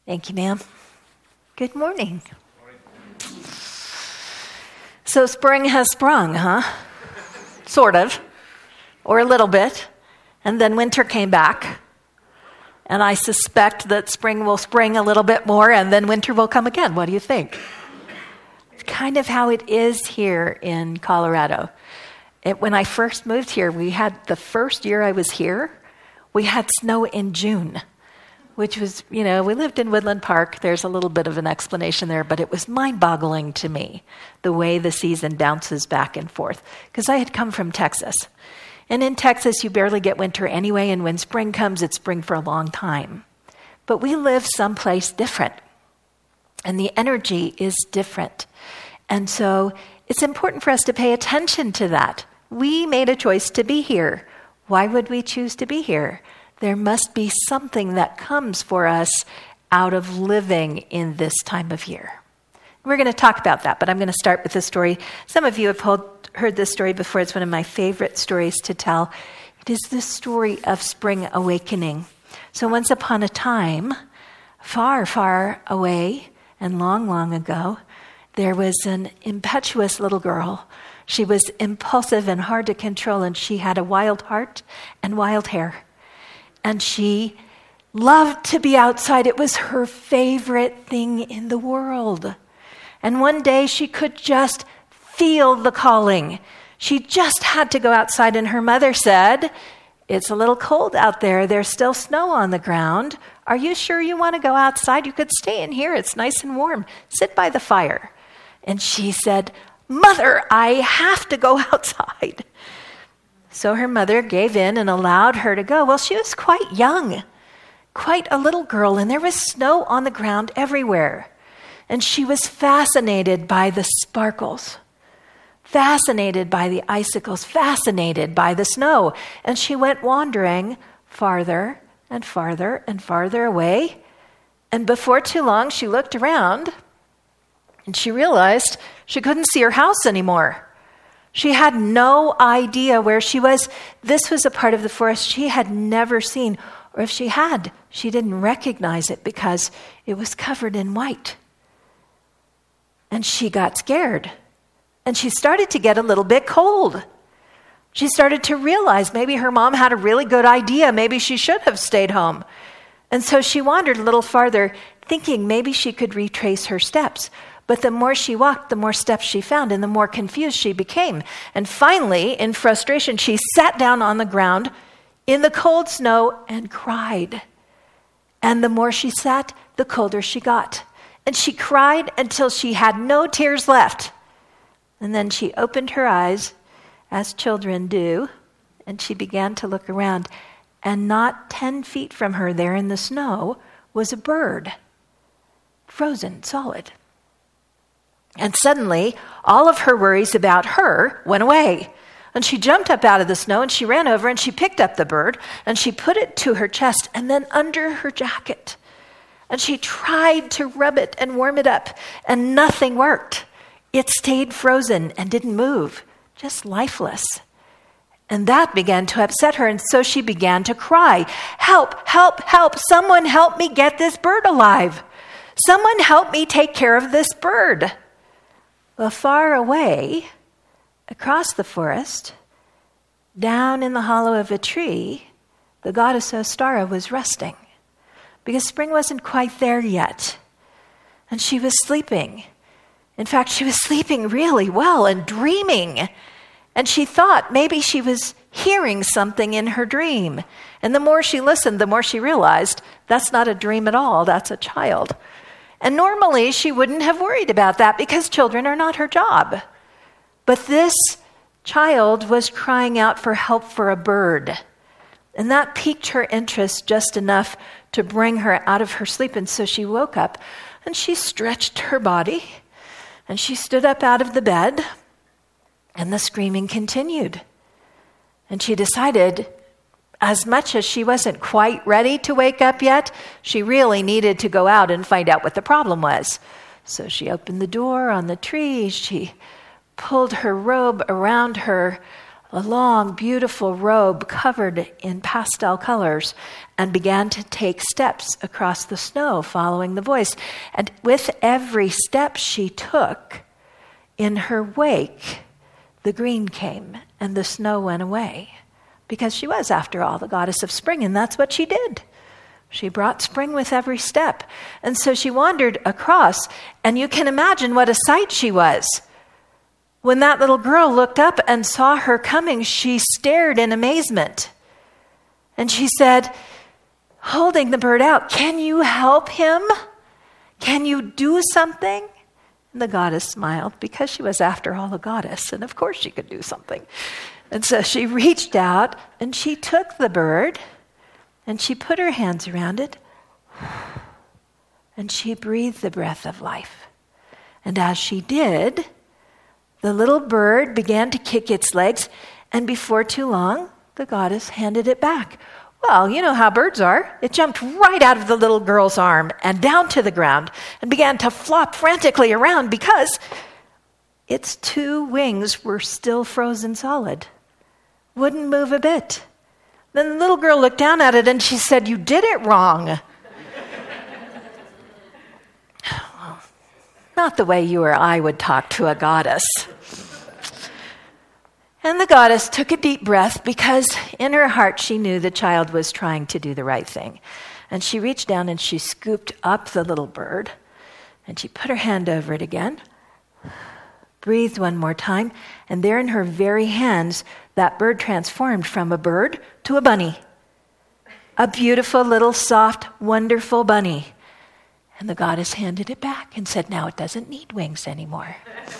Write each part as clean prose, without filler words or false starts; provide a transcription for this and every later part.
Thank you, ma'am. Good morning. So spring has sprung, huh? Sort of, or a little bit. And then winter came back. And I suspect that spring will spring a little bit more, and then winter will come again. What do you think? It's kind of how it is here in Colorado. When I first moved here, the first year I was here, we had snow in June, which was, we lived in Woodland Park. There's a little bit of an explanation there, but it was mind-boggling to me, the way the season bounces back and forth, because I had come from Texas. And in Texas, you barely get winter anyway, and when spring comes, it's spring for a long time. But we live someplace different, and the energy is different. And so it's important for us to pay attention to that. We made a choice to be here. Why would we choose to be here? There must be something that comes for us out of living in this time of year. We're going to talk about that, but I'm going to start with a story. Some of you have heard this story before. It's one of my favorite stories to tell. It is the story of spring awakening. So once upon a time, far, far away and long, long ago, there was an impetuous little girl. She was impulsive and hard to control, and she had a wild heart and wild hair. And she loved to be outside. It was her favorite thing in the world. And one day she could just feel the calling. She just had to go outside, and her mother said, "It's a little cold out there. There's still snow on the ground. Are you sure you want to go outside? You could stay in here. It's nice and warm. Sit by the fire." And she said, "Mother, I have to go outside." So her mother gave in and allowed her to go. Well, she was quite young, quite a little girl, and there was snow on the ground everywhere. And she was fascinated by the sparkles, fascinated by the icicles, fascinated by the snow. And she went wandering farther and farther and farther away. And before too long, she looked around and she realized she couldn't see her house anymore. She had no idea where she was. This was a part of the forest she had never seen, or if she had, she didn't recognize it because it was covered in white. And she got scared, and she started to get a little bit cold. She started to realize maybe her mom had a really good idea. Maybe she should have stayed home. And so she wandered a little farther, thinking maybe she could retrace her steps. But the more she walked, the more steps she found, and the more confused she became. And finally, in frustration, she sat down on the ground in the cold snow and cried. And the more she sat, the colder she got. And she cried until she had no tears left. And then she opened her eyes, as children do, and she began to look around. And not 10 feet from her there in the snow was a bird, frozen solid. And suddenly, all of her worries about her went away. And she jumped up out of the snow, and she ran over, and she picked up the bird, and she put it to her chest and then under her jacket. And she tried to rub it and warm it up, and nothing worked. It stayed frozen and didn't move, just lifeless. And that began to upset her, and so she began to cry, "Help, help, help, someone help me get this bird alive. Someone help me take care of this bird." Well, far away, across the forest, down in the hollow of a tree, the goddess Ostara was resting because spring wasn't quite there yet. And she was sleeping. In fact, she was sleeping really well and dreaming. And she thought maybe she was hearing something in her dream. And the more she listened, the more she realized that's not a dream at all, that's a child. And normally she wouldn't have worried about that because children are not her job. But this child was crying out for help for a bird. And that piqued her interest just enough to bring her out of her sleep. And so she woke up and she stretched her body and she stood up out of the bed, and the screaming continued. And she decided, as much as she wasn't quite ready to wake up yet, she really needed to go out and find out what the problem was. So she opened the door on the tree. She pulled her robe around her a long, beautiful robe covered in pastel colors, and began to take steps across the snow, following the voice. And with every step she took, in her wake, the green came and the snow went away. Because she was, after all, the goddess of spring, and that's what she did. She brought spring with every step. And so she wandered across, and you can imagine what a sight she was. When that little girl looked up and saw her coming, she stared in amazement. And she said, holding the bird out, "Can you help him? Can you do something?" And the goddess smiled, because she was, after all, a goddess, and of course she could do something. And so she reached out and she took the bird and she put her hands around it and she breathed the breath of life. And as she did, the little bird began to kick its legs, and before too long, the goddess handed it back. Well, you know how birds are. It jumped right out of the little girl's arm and down to the ground and began to flop frantically around because its two wings were still frozen solid. Wouldn't move a bit. Then the little girl looked down at it and she said, "You did it wrong." Not the way you or I would talk to a goddess. And the goddess took a deep breath, because in her heart she knew the child was trying to do the right thing. And she reached down and she scooped up the little bird and she put her hand over it again, breathed one more time, and there in her very hands, that bird transformed from a bird to a bunny. A beautiful little soft, wonderful bunny. And the goddess handed it back and said, "Now it doesn't need wings anymore."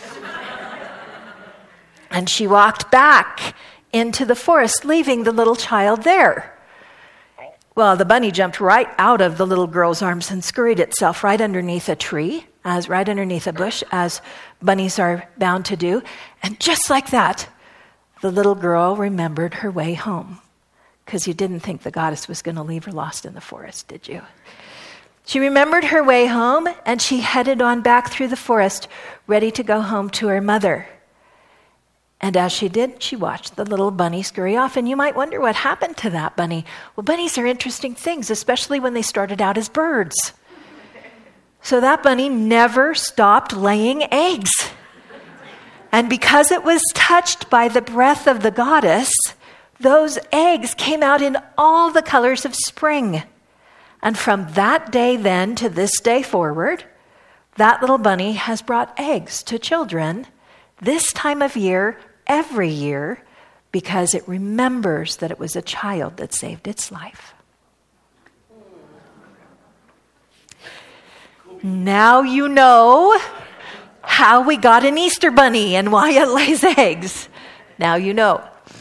And she walked back into the forest, leaving the little child there. Well, the bunny jumped right out of the little girl's arms and scurried itself right underneath a tree, right underneath a bush, as bunnies are bound to do. And just like that, the little girl remembered her way home. Because you didn't think the goddess was going to leave her lost in the forest, did you? She remembered her way home, and she headed on back through the forest, ready to go home to her mother. And as she did, she watched the little bunny scurry off. And you might wonder what happened to that bunny. Well, bunnies are interesting things, especially when they started out as birds. So that bunny never stopped laying eggs. And because it was touched by the breath of the goddess, those eggs came out in all the colors of spring. And from that day then to this day forward, that little bunny has brought eggs to children this time of year, every year, because it remembers that it was a child that saved its life. Now you know how we got an Easter bunny and why it lays eggs. Now you know.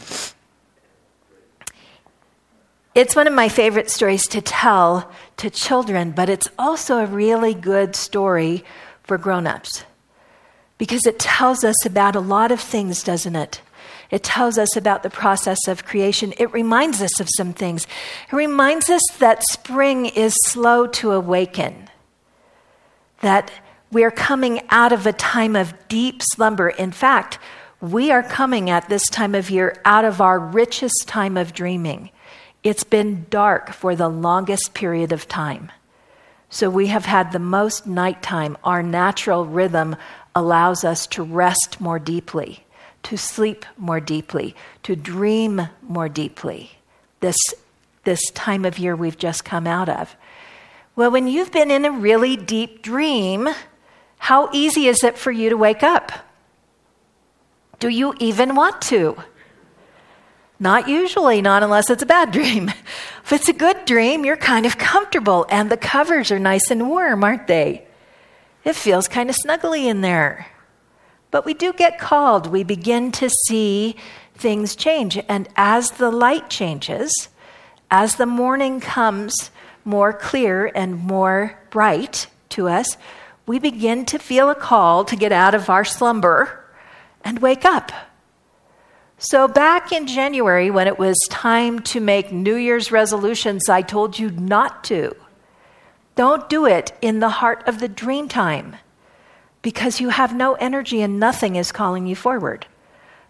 It's one of my favorite stories to tell to children, but it's also a really good story for grown-ups. Because it tells us about a lot of things, doesn't it? It tells us about the process of creation. It reminds us of some things. It reminds us that spring is slow to awaken. That we're coming out of a time of deep slumber. In fact, we are coming at this time of year out of our richest time of dreaming. It's been dark for the longest period of time. So we have had the most nighttime. Our natural rhythm allows us to rest more deeply, to sleep more deeply, to dream more deeply. This time of year we've just come out of. Well, when you've been in a really deep dream, how easy is it for you to wake up? Do you even want to? Not usually, not unless it's a bad dream. If it's a good dream, you're kind of comfortable and the covers are nice and warm, aren't they? It feels kind of snuggly in there. But we do get called. We begin to see things change. And as the light changes, as the morning comes more clear and more bright to us, we begin to feel a call to get out of our slumber and wake up. So back in January, when it was time to make New Year's resolutions, I told you not to. Don't do it in the heart of the dream time, because you have no energy and nothing is calling you forward.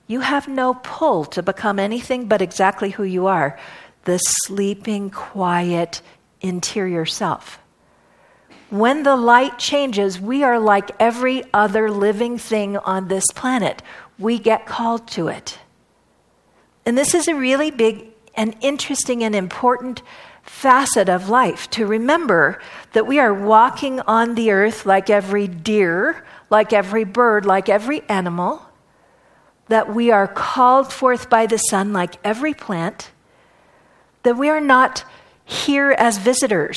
You have no pull to become anything but exactly who you are, the sleeping, quiet, interior self. When the light changes, we are like every other living thing on this planet. We get called to it. And this is a really big and interesting and important facet of life, to remember that we are walking on the earth like every deer, like every bird, like every animal, that we are called forth by the sun like every plant, that we are not here as visitors.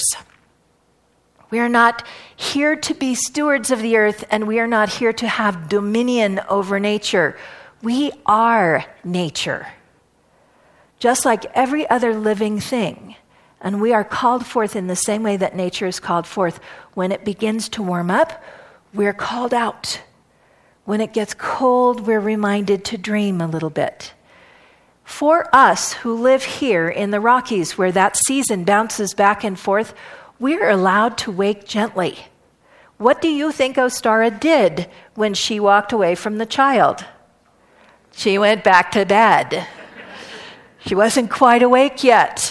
We are not here to be stewards of the earth, and we are not here to have dominion over nature. We are nature, just like every other living thing. And we are called forth in the same way that nature is called forth. When it begins to warm up, we're called out. When it gets cold, we're reminded to dream a little bit. For us who live here in the Rockies, where that season bounces back and forth, we're allowed to wake gently. What do you think Ostara did when she walked away from the child? She went back to bed. She wasn't quite awake yet.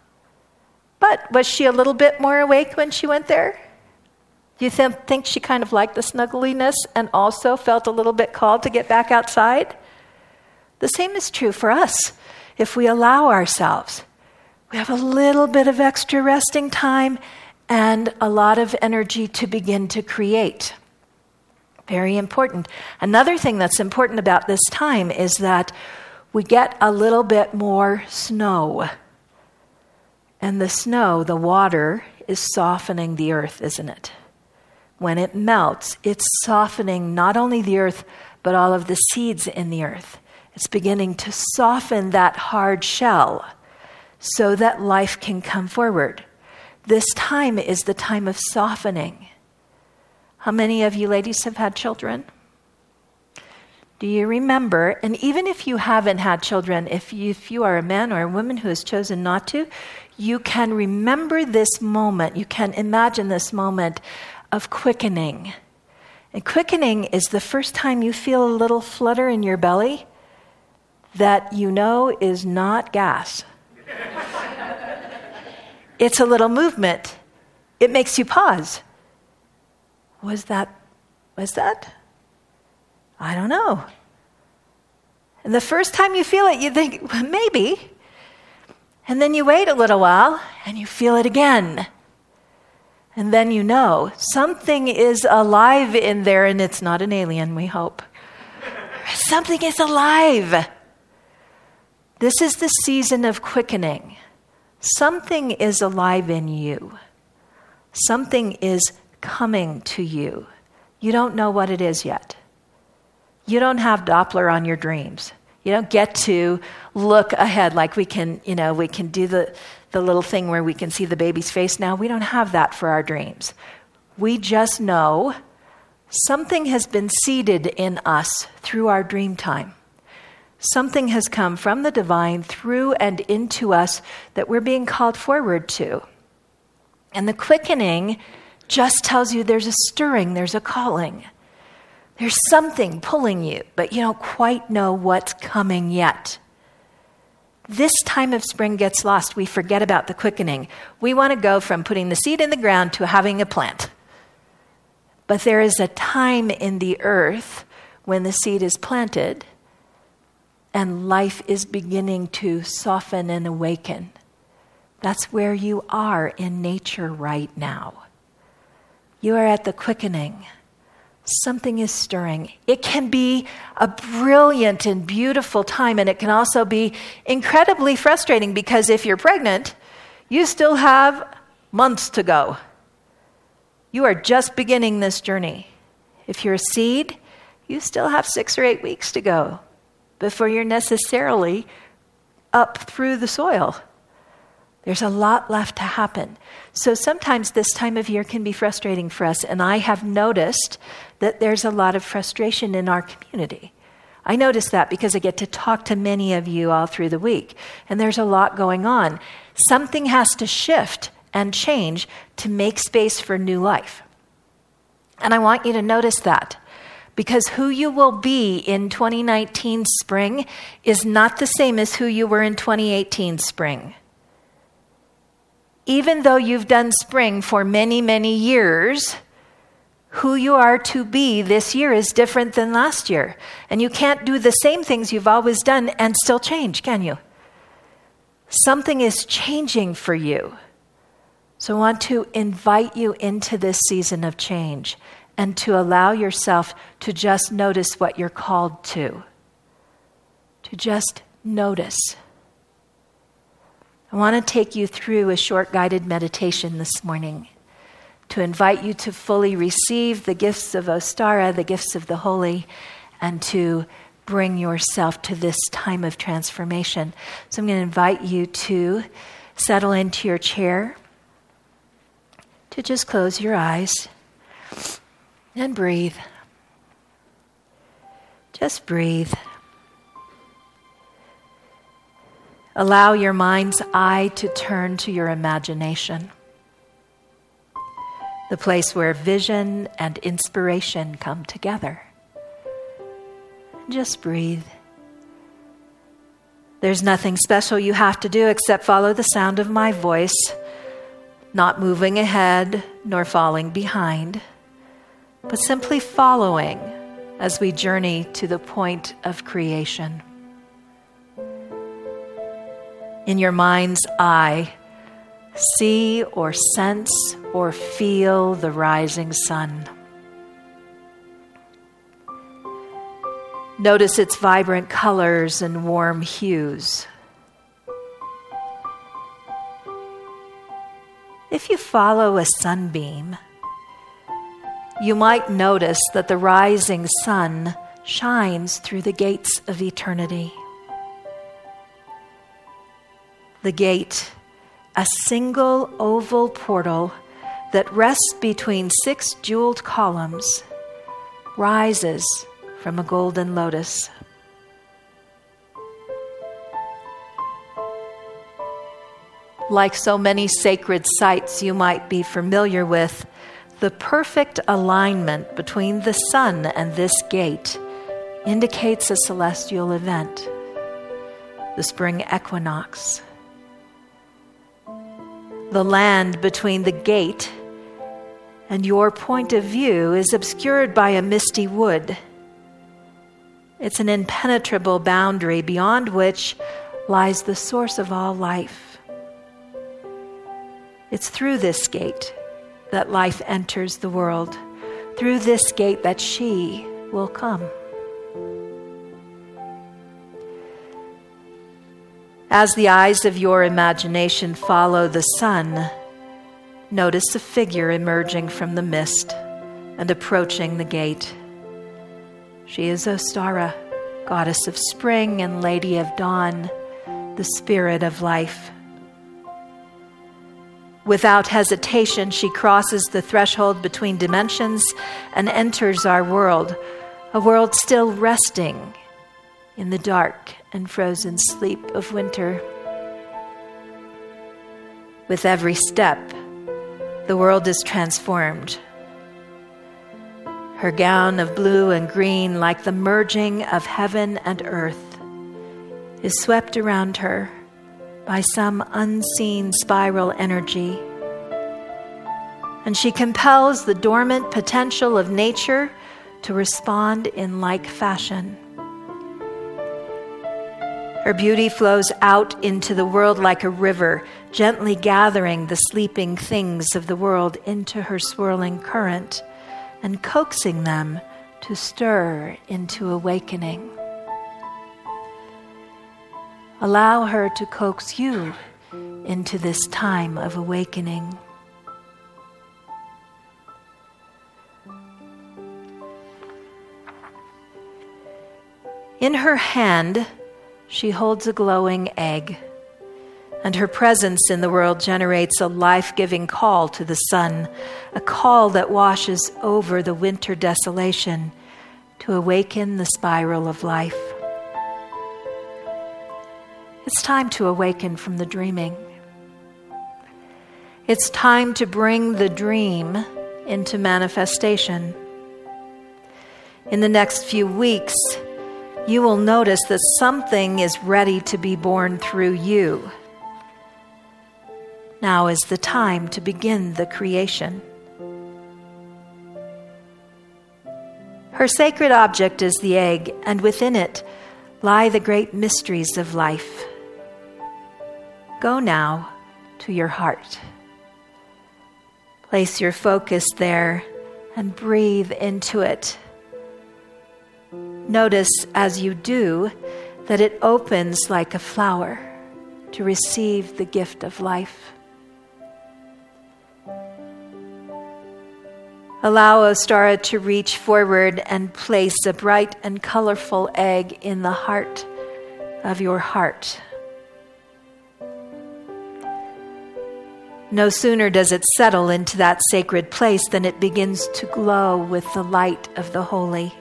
But was she a little bit more awake when she went there? Do you think she kind of liked the snuggliness and also felt a little bit called to get back outside? The same is true for us. If we allow ourselves, we have a little bit of extra resting time and a lot of energy to begin to create. Very important. Another thing that's important about this time is that we get a little bit more snow. And the snow, the water, is softening the earth, isn't it? When it melts, it's softening not only the earth, but all of the seeds in the earth. It's beginning to soften that hard shell so that life can come forward. This time is the time of softening. How many of you ladies have had children? Do you remember, and even if you haven't had children, if you are a man or a woman who has chosen not to, you can remember this moment, you can imagine this moment of quickening. And quickening is the first time you feel a little flutter in your belly that you know is not gas. It's a little movement. It makes you pause. Was that? I don't know. And the first time you feel it, you think, well, maybe. And then you wait a little while, and you feel it again. And then you know something is alive in there, and it's not an alien, we hope. Something is alive. This is the season of quickening. Something is alive in you. Something is coming to you. You don't know what it is yet. You don't have Doppler on your dreams. You don't get to look ahead like we can do the little thing where we can see the baby's face now. We don't have that for our dreams. We just know something has been seeded in us through our dream time. Something has come from the divine through and into us that we're being called forward to. And the quickening just tells you there's a stirring, there's a calling. There's something pulling you, but you don't quite know what's coming yet. This time of spring gets lost. We forget about the quickening. We want to go from putting the seed in the ground to having a plant. But there is a time in the earth when the seed is planted and life is beginning to soften and awaken. That's where you are in nature right now. You are at the quickening. Something is stirring. It can be a brilliant and beautiful time, and it can also be incredibly frustrating because if you're pregnant, you still have months to go. You are just beginning this journey. If you're a seed, you still have 6 or 8 weeks to go before you're necessarily up through the soil. There's a lot left to happen. So sometimes this time of year can be frustrating for us, and I have noticed that there's a lot of frustration in our community. I notice that because I get to talk to many of you all through the week, and there's a lot going on. Something has to shift and change to make space for new life. And I want you to notice that. Because who you will be in 2019 spring is not the same as who you were in 2018 spring. Even though you've done spring for many, many years, who you are to be this year is different than last year. And you can't do the same things you've always done and still change, can you? Something is changing for you. So I want to invite you into this season of change and to allow yourself to just notice what you're called to. To just notice. I want to take you through a short guided meditation this morning to invite you to fully receive the gifts of Ostara, the gifts of the holy, and to bring yourself to this time of transformation. So I'm going to invite you to settle into your chair, to just close your eyes and breathe. Just breathe. Allow your mind's eye to turn to your imagination, the place where vision and inspiration come together. Just breathe. There's nothing special you have to do except follow the sound of my voice, not moving ahead nor falling behind, but simply following as we journey to the point of creation. In your mind's eye, see or sense or feel the rising sun. Notice its vibrant colors and warm hues. If you follow a sunbeam, you might notice that the rising sun shines through the gates of eternity. The gate, a single oval portal that rests between 6 jeweled columns, rises from a golden lotus. Like so many sacred sites you might be familiar with, the perfect alignment between the sun and this gate indicates a celestial event, the spring equinox. The land between the gate and your point of view is obscured by a misty wood. It's an impenetrable boundary beyond which lies the source of all life. It's through this gate that life enters the world, through this gate that she will come. As the eyes of your imagination follow the sun, notice a figure emerging from the mist and approaching the gate. She is Ostara, goddess of spring and lady of dawn, the spirit of life. Without hesitation, she crosses the threshold between dimensions and enters our world, a world still resting in the dark and frozen sleep of winter. With every step, the world is transformed. Her gown of blue and green, like the merging of heaven and earth, is swept around her by some unseen spiral energy. And she compels the dormant potential of nature to respond in like fashion. Her beauty flows out into the world like a river, gently gathering the sleeping things of the world into her swirling current and coaxing them to stir into awakening. Allow her to coax you into this time of awakening. In her hand, she holds a glowing egg, and her presence in the world generates a life-giving call to the sun, a call that washes over the winter desolation to awaken the spiral of life. It's time to awaken from the dreaming. It's time to bring the dream into manifestation. In the next few weeks, you will notice that something is ready to be born through you. Now is the time to begin the creation. Her sacred object is the egg, and within it lie the great mysteries of life. Go now to your heart. Place your focus there and breathe into it. Notice as you do that it opens like a flower to receive the gift of life. Allow Ostara to reach forward and place a bright and colorful egg in the heart of your heart. No sooner does it settle into that sacred place than it begins to glow with the light of the holy.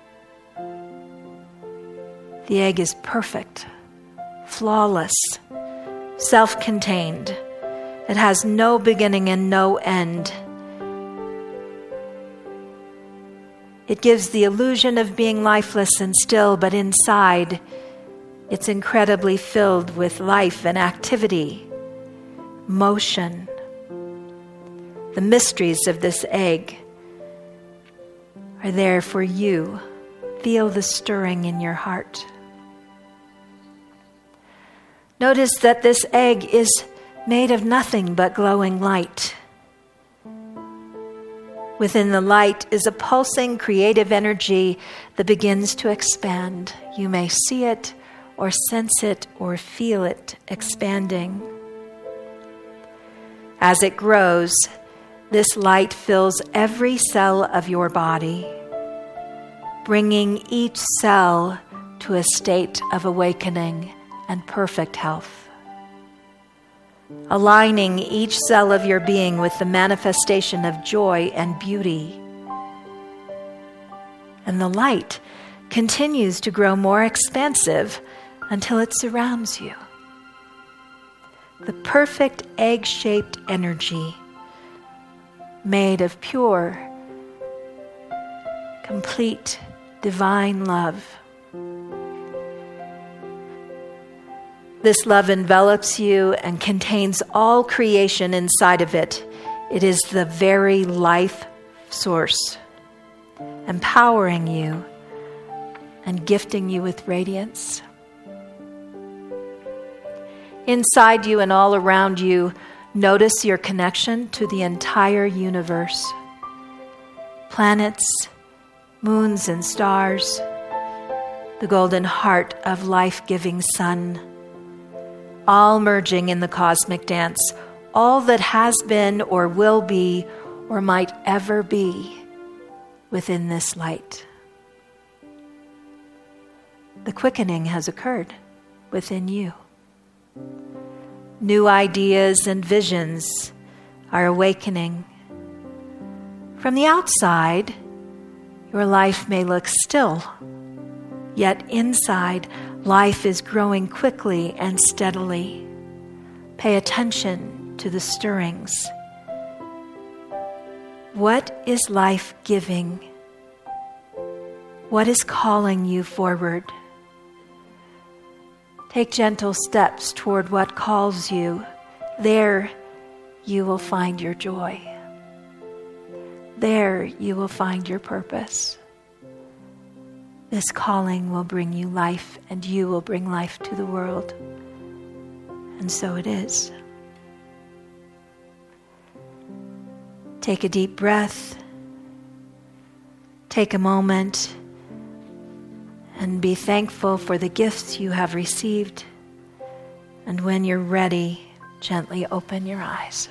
The egg is perfect, flawless, self-contained. It has no beginning and no end. It gives the illusion of being lifeless and still, but inside, it's incredibly filled with life and activity, motion. The mysteries of this egg are there for you. Feel the stirring in your heart. Notice that this egg is made of nothing but glowing light. Within the light is a pulsing creative energy that begins to expand. You may see it or sense it or feel it expanding. As it grows, this light fills every cell of your body, bringing each cell to a state of awakening and perfect health. Aligning each cell of your being with the manifestation of joy and beauty. And the light continues to grow more expansive until it surrounds you. The perfect egg-shaped energy made of pure, complete, divine love. This love envelops you and contains all creation inside of it. It is the very life source, empowering you and gifting you with radiance. Inside you and all around you, notice your connection to the entire universe. Planets, moons and stars, the golden heart of life-giving sun, all merging in the cosmic dance, all that has been or will be or might ever be within this light. The quickening has occurred within you. New ideas and visions are awakening. From the outside, your life may look still, yet inside, life is growing quickly and steadily. Pay attention to the stirrings. What is life giving? What is calling you forward? Take gentle steps toward what calls you. There you will find your joy. There you will find your purpose. This calling will bring you life, and you will bring life to the world. And so it is. Take a deep breath. Take a moment and be thankful for the gifts you have received. And when you're ready, gently open your eyes.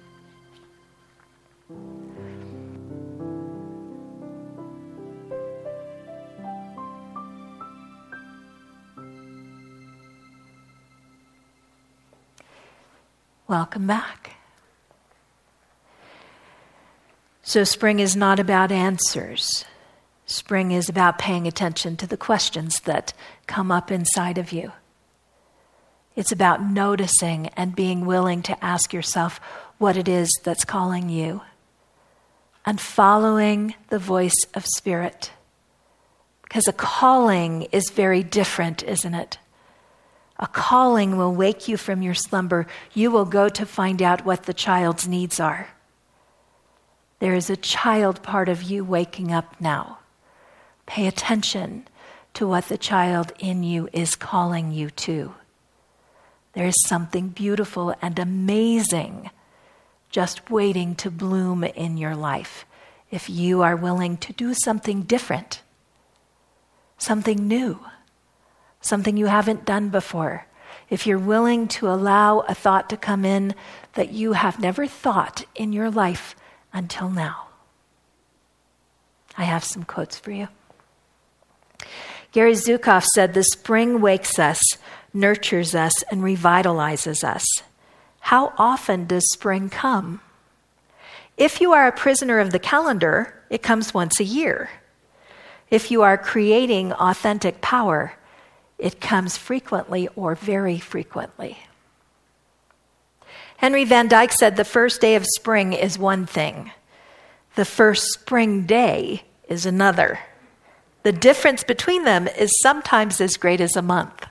Welcome back. So spring is not about answers. Spring is about paying attention to the questions that come up inside of you. It's about noticing and being willing to ask yourself what it is that's calling you, and following the voice of Spirit Because a calling is very different, isn't it? A calling will wake you from your slumber. You will go to find out what the child's needs are. There is a child part of you waking up now. Pay attention to what the child in you is calling you to. There is something beautiful and amazing just waiting to bloom in your life if you are willing to do something different, something new, something you haven't done before. If you're willing to allow a thought to come in that you have never thought in your life until now. I have some quotes for you. Gary Zukav said, "The spring wakes us, nurtures us, and revitalizes us." How often does spring come? If you are a prisoner of the calendar, it comes once a year. If you are creating authentic power, it comes frequently or very frequently. Henry Van Dyke said, "The first day of spring is one thing. The first spring day is another. The difference between them is sometimes as great as a month."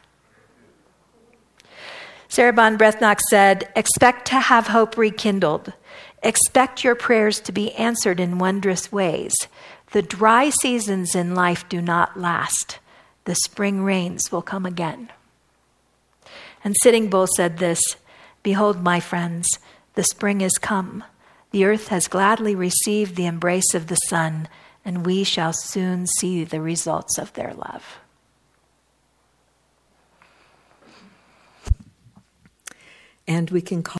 Sarah Bon Brethnock said, "Expect to have hope rekindled. Expect your prayers to be answered in wondrous ways. The dry seasons in life do not last. The spring rains will come again." And Sitting Bull said this, "Behold, my friends, the spring is come. The earth has gladly received the embrace of the sun, and we shall soon see the results of their love." And we can call